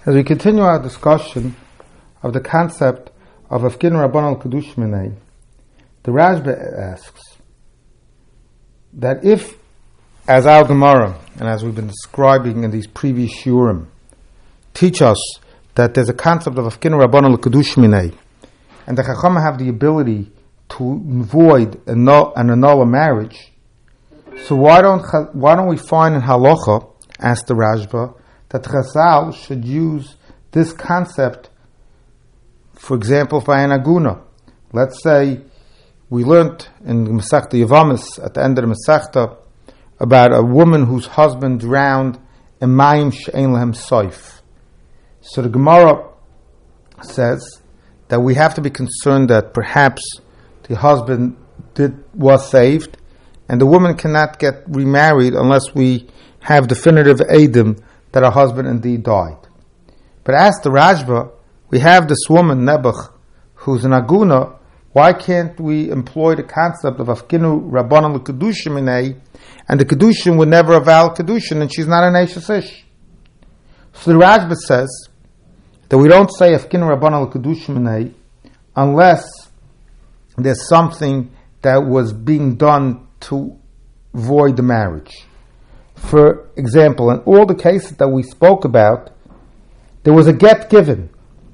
As we continue our discussion of the concept of Afkin Rabban al-Kadush Minay, the Rashba asks that if, as our Gemara, and as we've been describing in these previous Shurim, teach us that there's a concept of Afkin Rabban al-Kadush Minay, and the Chacham have the ability to void and annul a marriage, so why don't we find in Halacha, asked the Rashba, that Chazal should use this concept, for example, by an aguna. Let's say we learned in Masechta Yavamis, at the end of the Masechta, about a woman whose husband drowned in Mayim she'ein lehem soif. So the Gemara says that we have to be concerned that perhaps the husband was saved, and the woman cannot get remarried unless we have definitive edim that her husband indeed died. But as the Rashba, we have this woman, Nebuch, who's an aguna. Why can't we employ the concept of Afkinu Rabbanan l'Kedushim Minei, and the Kedushim would never avow Kedushin, and she's not an Eishes Ish? So the Rashba says that we don't say Afkinu Rabbanan l'Kedushim Minei unless there's something that was being done to void the marriage. For example, in all the cases that we spoke about, there was a get given.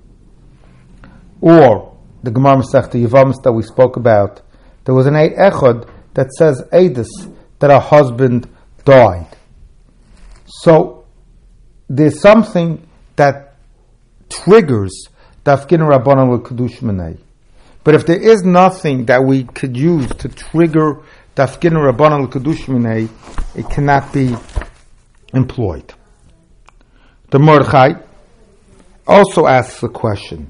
Or, the Gemara Masechta Yavamis that we spoke about, there was an Eid Echad that says Eidus, that her husband died. So, there's something that triggers the Afkin Rabbanan l'Kedush Minei. But if there is nothing that we could use to trigger the Afkin Rabbanan l'Kedush Minei, it cannot be employed. The Mordechai also asks the question,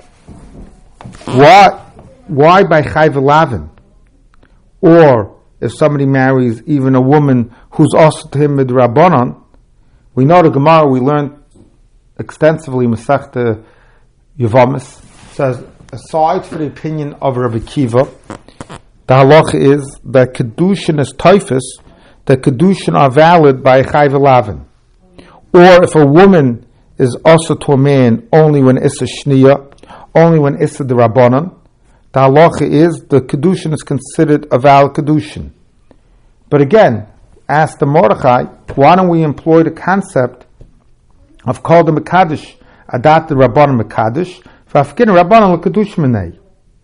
why by Chayv Lavin? Or if somebody marries even a woman who's also to him midrabanan, we know the Gemara we learned extensively Masechta Yavamis says, aside from the opinion of Rabbi Kiva, the halacha is that Kedushin is Taifus, that Kedushin are valid by Chayv Lavin. Or if a woman is also to a man only when Issa Shniya, only when Issa the Rabbanan, the halacha is the Kedushin is considered a valid Kedushin. But again, ask the Mordechai, why don't we employ the concept of called the Mekadosh, Adat the Rabbanan Mekadosh, Vafkin Rabbanan l'Kedush Minei.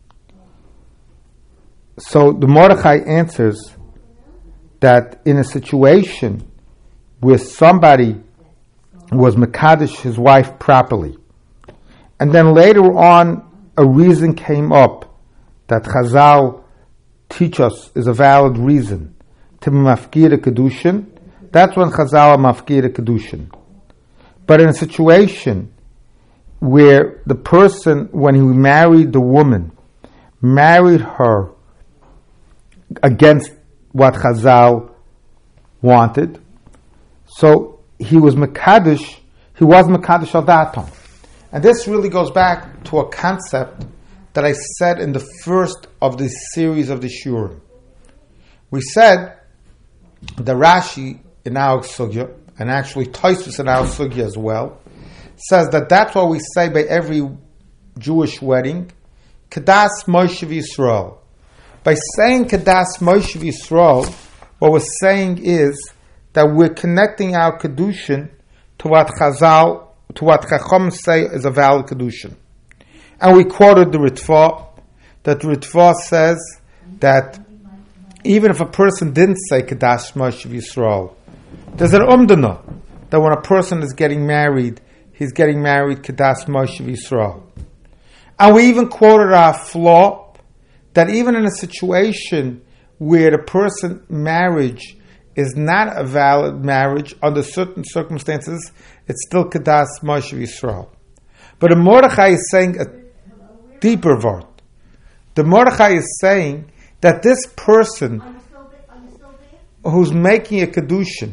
So the Mordechai answers that in a situation where somebody was Mekadosh his wife properly, and then later on a reason came up that Chazal teach us is a valid reason to be mafkir kedushin, that's when Chazal are mafkir kedushin. But in a situation where the person, when he married the woman, married her against what Chazal wanted, so he was Mekadosh al datam. And this really goes back to a concept that I said in the first of this series of the Shurim. We said the Rashi in our sugya, and actually Tosfos in our sugya as well, says that that's what we say by every Jewish wedding, Kedas Moshe Yisrael. By saying Kedas Moshe Yisrael, what we're saying is that we're connecting our Kedushin to what Chazal, to what Chacham say is a valid Kedushin. And we quoted the Ritva, that the Ritva says that even if a person didn't say Kedash Moshe Yisrael, there's an umdana that when a person is getting married, he's getting married Kedash Moshe Yisrael. And we even quoted our flaw that even in a situation where the person marriage is not a valid marriage, under certain circumstances, it's still Kedash Moshe Yisrael. But the Mordechai is saying a deeper word. The Mordechai is saying that this person who's making a Kedushin,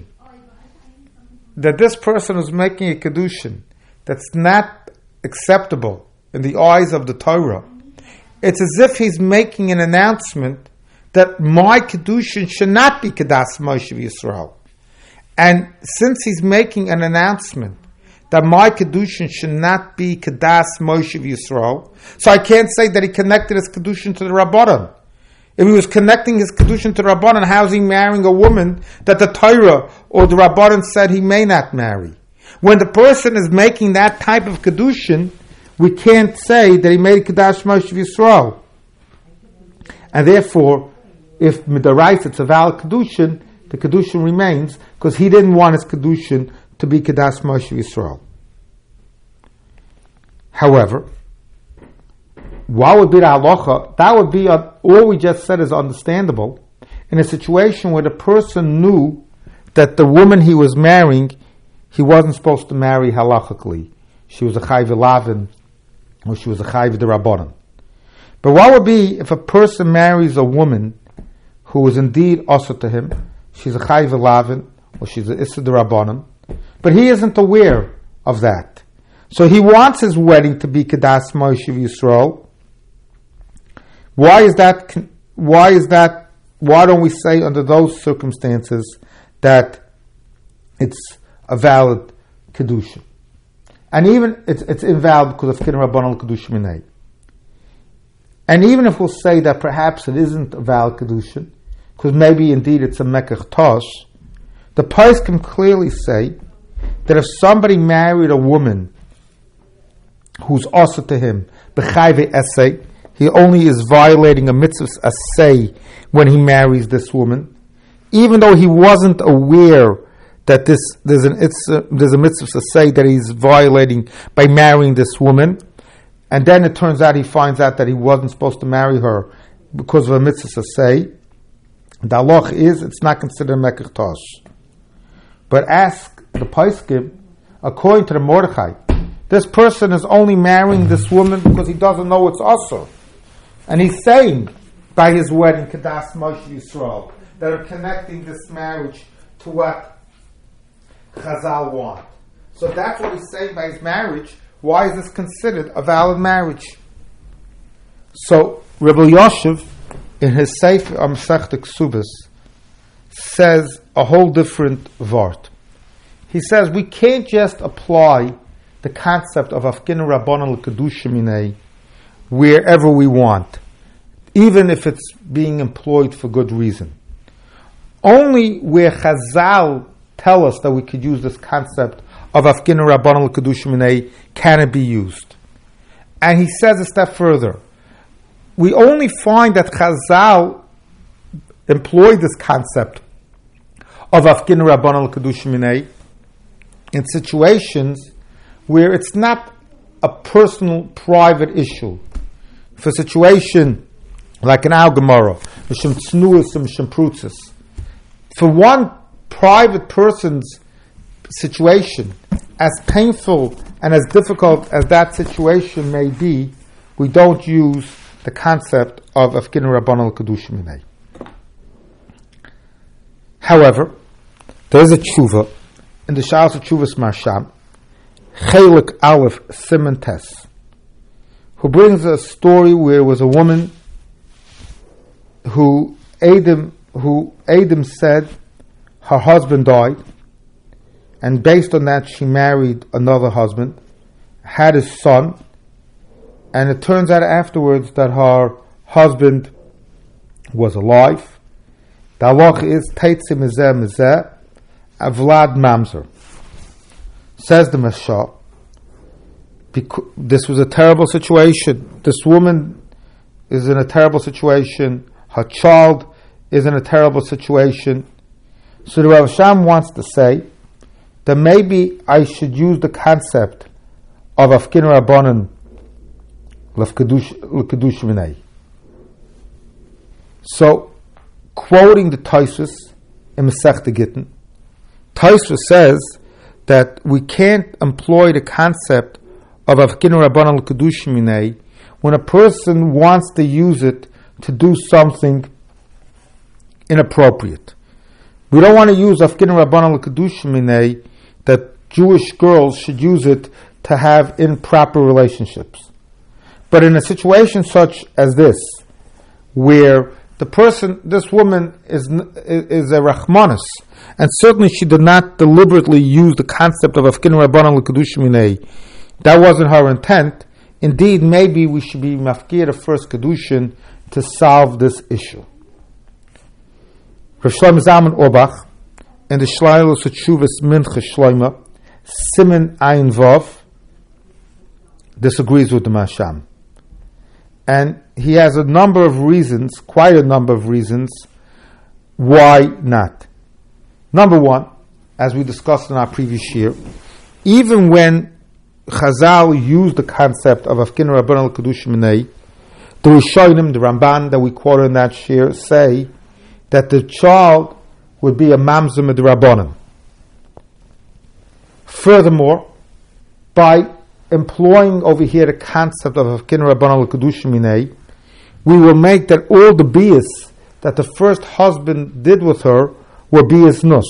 that's not acceptable in the eyes of the Torah, it's as if he's making an announcement that my Kedushin should not be Kedas Moshe Yisrael. And since he's making an announcement that my Kedushin should not be Kedas Moshe Yisrael. So I can't say that he connected his Kedushin to the Rabbanan. If he was connecting his Kedushin to the Rabbanan, how is he marrying a woman that the Torah or the Rabbanan said he may not marry? When the person is making that type of Kedushin, we can't say that he made Kedash Moshe Yisrael. And therefore, if Midaraisa it's a valid Kedushin, the Kedushin remains because he didn't want his Kedushin to be Kedash Moshe Yisrael. However, what would be the halacha? That would be, all we just said is understandable in a situation where the person knew that the woman he was marrying, he wasn't supposed to marry halachically. She was a chayv lavin, or she was a chayv d'Rabbanan. But what would be if a person marries a woman who is indeed also to him? She's a chayv lavin, or she's a issa d'Rabbanan, but he isn't aware of that. So he wants his wedding to be Kedas Moshe Yisrael. Why is that? Why don't we say under those circumstances that it's a valid Kedusha? And even it's invalid because of Kin Rabbanan Kedusha Minay. And even if we'll say that perhaps it isn't a valid Kedusha, because maybe indeed it's a Mekach Tosh, the Pais can clearly say that if somebody married a woman who's also to him, B'chayve Esei, he only is violating a mitzvah asay when he marries this woman, even though he wasn't aware that there's a mitzvah asay that he's violating by marrying this woman, and then it turns out he finds out that he wasn't supposed to marry her because of a mitzvah asay. The halach is it's not considered mekach tosh. But ask the Paiskim, according to the Mordechai, this person is only marrying this woman because he doesn't know it's asur. And he's saying by his wedding, Kedas Moshe Yisrael, that are connecting this marriage to what Chazal want. So that's what he's saying by his marriage. Why is this considered a valid marriage? So Rebbe Yoshev, in his Sefer Masechta Ksubas, says a whole different vart. He says we can't just apply the concept of Afkin Rabbanan L'Kedusha Minei wherever we want, even if it's being employed for good reason. Only where Chazal tell us that we could use this concept of Afkin Rabbanan L'Kedusha Minei can it be used. And he says a step further. We only find that Chazal employed this concept of Afkin Rabbanan L'Kedusha Minei in situations where it's not a personal, private issue. For a situation like an Al Gemara, for one private person's situation, as painful and as difficult as that situation may be, we don't use the concept of Afkin Rabbanan L'Kedusha Minei. However, there is a tshuva in the Shalos Tshuvas Marsham, Chelik Aleph Siman Tes, who brings a story where there was a woman who Adam said her husband died, and based on that she married another husband, had a son, and it turns out afterwards that her husband was alive. The halach is Teitzi Mizeh Mizeh Avlad Mamzer. Says the Mashal, this was a terrible situation. This woman is in a terrible situation. Her child is in a terrible situation. So the Rav Sham wants to say that maybe I should use the concept of Afkin Rabbanan L'Kedusha Minei. So, quoting the Tosfos in Masechta Gittin, Tosfos says that we can't employ the concept of Afkin Rabbanan L'Kedusha Minei when a person wants to use it to do something inappropriate. We don't want to use Afkin Rabbanan L'Kedusha Minei that Jewish girls should use it to have improper relationships. But in a situation such as this, where the person, this woman is a Rachmanis, and certainly she did not deliberately use the concept of Afkin Rabbanan L'Kedusha Minei. That wasn't her intent. Indeed, maybe we should be mafkir the first Kedushin to solve this issue. Rav Shlomo Zalman Auerbach, in the Shleilos Teshuvos Mincha Shloima, Siman Ayin Vav, disagrees with the Masham. And he has a number of reasons, quite a number of reasons, why not. Number one, as we discussed in our previous year, even when Chazal used the concept of Afkin Rabbanan L'Kedusha Minei, the Rishonim, the Ramban that we quoted in that shir, say that the child would be a mamzer midrabanan. Furthermore, by employing over here the concept of Afkin Rabbanan L'Kedusha Minei, we will make that all the bias that the first husband did with her were bias nus.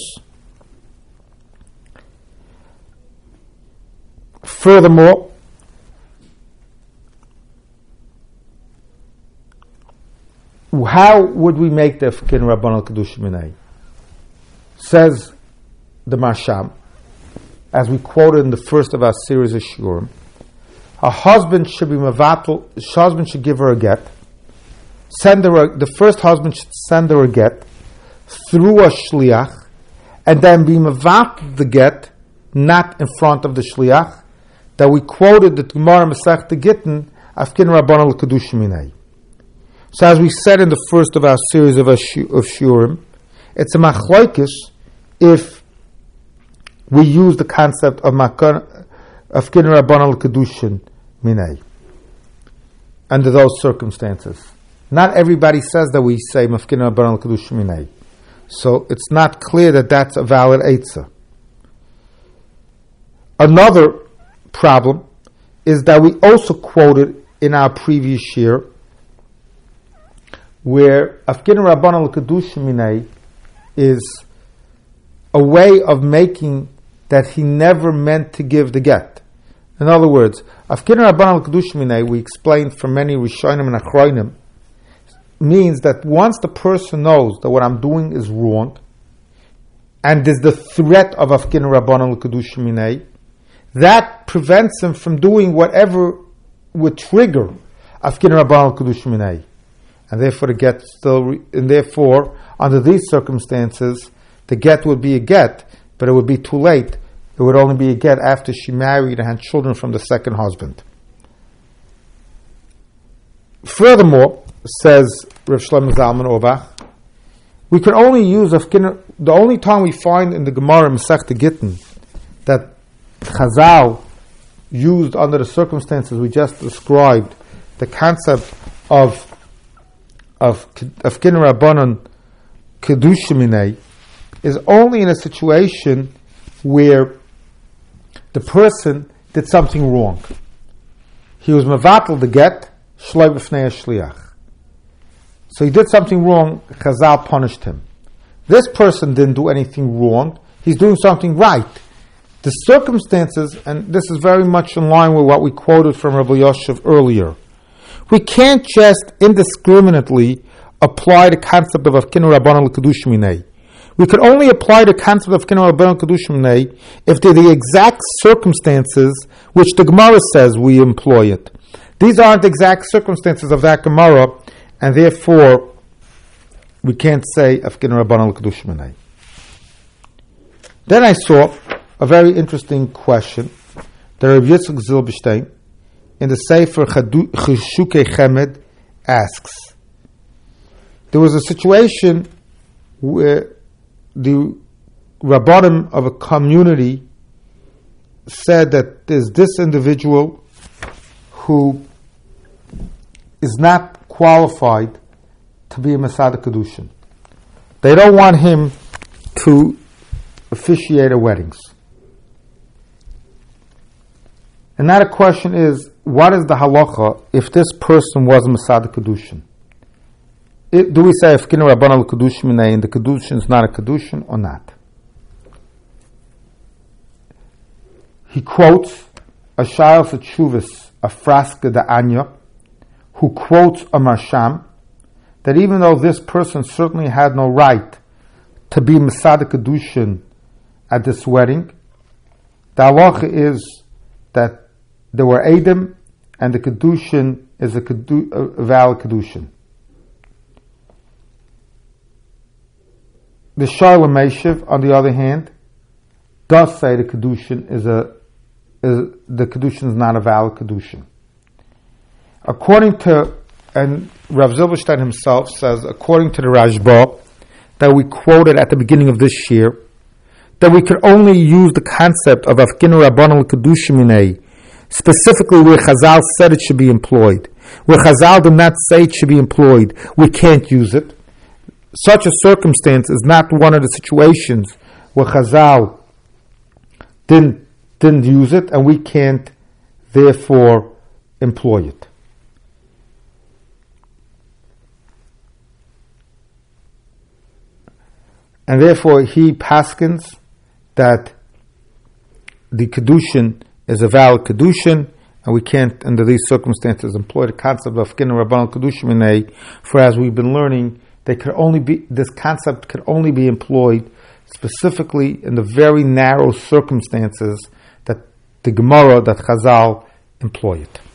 Furthermore, how would we make the Afkin Rabbanan L'Kedusha Minei? Says the Masham, as we quoted in the first of our series of Shurim, a husband should be mevatel, his husband should give her a get, the first husband should send her a get through a shliach, and then be mevatel the get, not in front of the shliach, that we quoted the Gemara Masechta Gittin, Afkin Rabbanan L'Kedusha Minei. So as we said in the first of our series of Shurim, it's a machlokes if we use the concept of Afkin Rabbanan L'Kedusha Minei under those circumstances. Not everybody says that we say Afkin Rabbanan L'Kedusha Minei. So it's not clear that that's a valid eitzah. Another problem is that we also quoted in our previous year where Afkin Rabbanan L'Kedusha Minei is a way of making that he never meant to give the get. In other words, Afkin Rabbanan L'Kedusha Minei, we explained from many Rishonim and Achronim, means that once the person knows that what I'm doing is wrong, and there's the threat of Afkin Rabbanan L'Kedusha Minei, that prevents him from doing whatever would trigger Afkin Rabbanan L'Kedusha Minei. And therefore the get and therefore, under these circumstances, the get would be a get, but it would be too late. It would only be a get after she married and had children from the second husband. Furthermore, says Rav Shlomo Zalman Auerbach, we can only use the only time we find in the Gemara Masechta Gittin that Chazal used under the circumstances we just described the concept of Afkin Rabbanan Kedusha Minei is only in a situation where the person did something wrong. He was mevatel the get, shloi b'fnei shliach. So he did something wrong, Chazal punished him. This person didn't do anything wrong, he's doing something right. The circumstances, and this is very much in line with what we quoted from Rabbi Yosef earlier, we can't just indiscriminately apply the concept of Afkin Rabbanan L'Kedusha Minei. We can only apply the concept of Afkin Rabbanan L'Kedusha Minei if they're the exact circumstances which the Gemara says we employ it. These aren't the exact circumstances of that Gemara, and therefore we can't say Afkin Rabbanan L'Kedusha Minei. Then I saw a very interesting question that Rabbi Yitzchak Zilberstein in the Sefer Cheshukei Chemed asks. There was a situation where the Rabbanim of a community said that there's this individual who is not qualified to be a Masada Kedushin. They don't want him to officiate a weddings. And now the question is, what is the halacha if this person was a Masada Kedushin? Do we say Afkin Rabbanan L'Kedusha Minei and the Kedushin is not a Kedushin or not? He quotes a Shayal Teshuvos, a Fraska de Anya, who quotes a Marsham, that even though this person certainly had no right to be Masada Kedushin at this wedding, the halacha is that there were Edom, and the Kedushin is a valid Kedushin. The Sharla Meshiv, on the other hand, does say the Kedushin is not a valid Kedushin. According to, and Rav Zilberstein himself says, according to the Rashba that we quoted at the beginning of this year, that we could only use the concept of Afkinu Rabbanon L'Kedushim Minei, specifically where Chazal said it should be employed. Where Chazal did not say it should be employed, we can't use it. Such a circumstance is not one of the situations where Chazal didn't use it, and we can't therefore employ it. And therefore he paskins that the Kedushin is a valid Kedushin, and we can't, under these circumstances, employ the concept of Afkinu Rabbanon L'Kedushim Minei, for as we've been learning, this concept could only be employed specifically in the very narrow circumstances that the Gemara, that Chazal employ it.